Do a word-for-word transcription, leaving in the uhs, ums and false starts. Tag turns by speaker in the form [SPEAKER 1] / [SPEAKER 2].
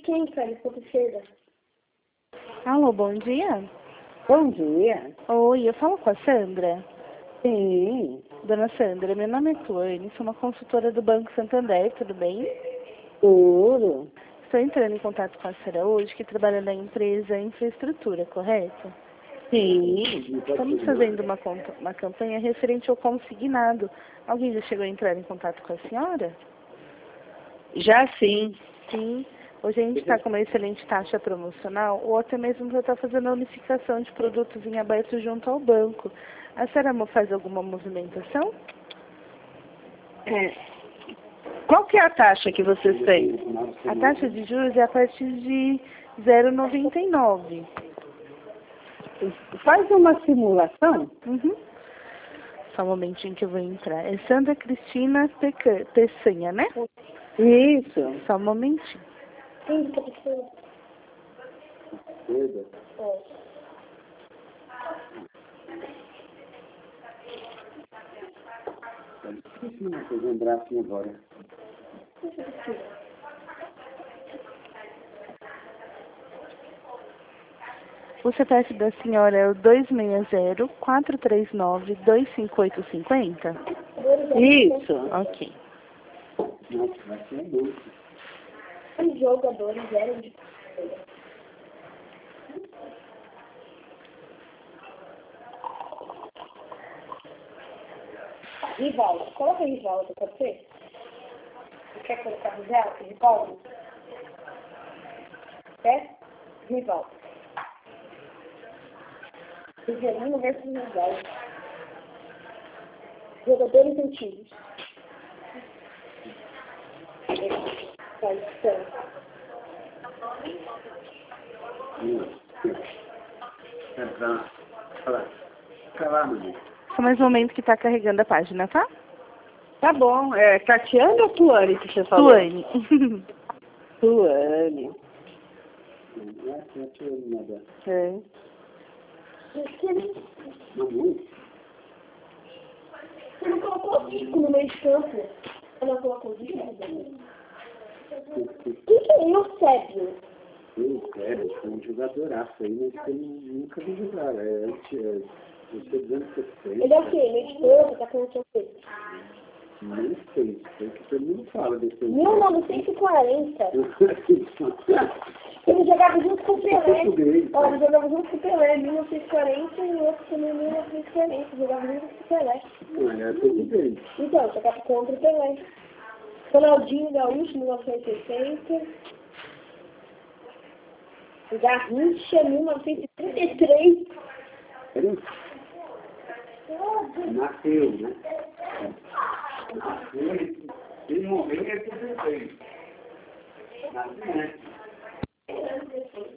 [SPEAKER 1] quem, cara? Ponta esquerda.
[SPEAKER 2] Alô, bom dia.
[SPEAKER 3] Bom dia.
[SPEAKER 2] Oi, eu falo com a Sandra.
[SPEAKER 3] Sim.
[SPEAKER 2] Dona Sandra, meu nome é Tuane, sou uma consultora do Banco Santander, tudo bem?
[SPEAKER 3] Tudo.
[SPEAKER 2] Estou entrando em contato com a senhora hoje, que trabalha na empresa Infraestrutura, correto?
[SPEAKER 3] Sim.
[SPEAKER 2] Estamos fazendo uma, uma campanha referente ao consignado. Alguém já chegou a entrar em contato com a senhora?
[SPEAKER 3] Já sim.
[SPEAKER 2] Sim. Hoje a gente está com uma excelente taxa promocional, ou até mesmo para estar fazendo a unificação de produtos em aberto junto ao banco. A senhora faz alguma movimentação?
[SPEAKER 3] É. Qual que é a taxa que vocês têm?
[SPEAKER 2] A taxa de juros é a partir de zero vírgula noventa e nove.
[SPEAKER 3] Faz uma simulação?
[SPEAKER 2] Uhum. Só um momentinho que eu vou entrar. É Sandra Cristina Peca... Peçanha, né?
[SPEAKER 3] Isso.
[SPEAKER 2] Só um momentinho.
[SPEAKER 1] Quem ponta esquerda?
[SPEAKER 3] Esquerda?
[SPEAKER 1] É.
[SPEAKER 3] Esqueci uma coisa, lembrar assim agora.
[SPEAKER 2] O C P F da senhora é o dois seis zero, quatro três nove, dois cinco oito cinco zero?
[SPEAKER 3] Isso.
[SPEAKER 2] Ok.
[SPEAKER 3] Nossa, vai ser muito.
[SPEAKER 1] Os jogadores eram de... Rivaldo. Coloca Rivaldo, pode ser? Você quer colocar Rivaldo? Rivaldo? Quer? Rivaldo. Rivelino versus Rivaldo. Jogadores antigos. Tradição.
[SPEAKER 3] É pra... Olha lá. Fica lá, menino.
[SPEAKER 2] Só mais um momento que está carregando a página, tá?
[SPEAKER 3] Tá bom. É Tatiana ou Tuane que você falou?
[SPEAKER 2] Tuane.
[SPEAKER 3] Tuane. Não é Tatiana, nada. É.
[SPEAKER 1] Você não colocou o disco no meio de campo? Você não colocou o disco? O que é Eusébio?
[SPEAKER 3] Eusébio, foi um jogadoraço aí, mas que eu nunca vi jogar. É antes, é, você dizendo que eu sei.
[SPEAKER 1] Ele é o quê? Meio de campo, tá com o quê?
[SPEAKER 3] Nem sei, sei que todo mundo fala desse
[SPEAKER 1] mil novecentos e quarenta. Ele jogava junto com o Pelé. Ó, ele jogava junto com o Pelé, mil novecentos e quarenta, e o outro também mil novecentos e quarenta. Jogava junto com o Pelé.
[SPEAKER 3] Não, é português.
[SPEAKER 1] Então, jogava contra o Pelé. Ronaldinho Gaúcho, mil novecentos e sessenta. Garrincha, mil novecentos e trinta e três.
[SPEAKER 3] Ele nasceu, né? Nasceu, ele morreu em oitenta e seis. Nasceu, né?